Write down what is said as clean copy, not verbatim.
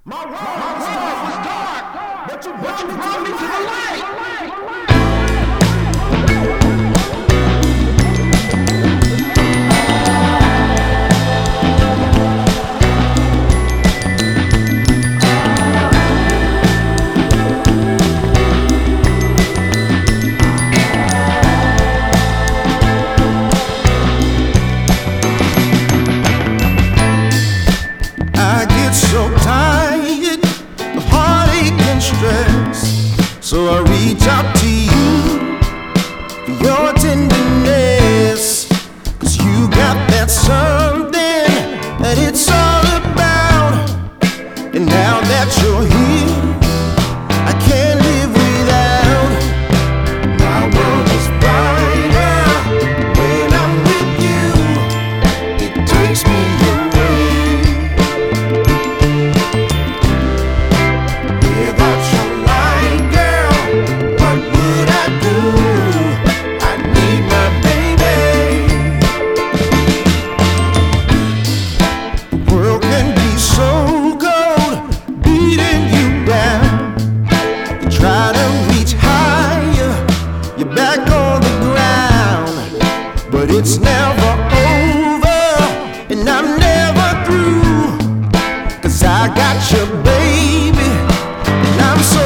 My world was dark, but you brought me to the light. I get so tired of heartache and stress, so I reach out to you for your tenderness. 'Cause you got that something that it's all about. And now that you're here, I can't live without. My world is brighter when I'm with you. It takes me away. Without your light, girl, what would I do? I need my baby. The world can be so cold, beating you down. You try to reach higher, you're back on the ground. But it's never over, and I'm never through. 'Cause I got you, baby, and I'm so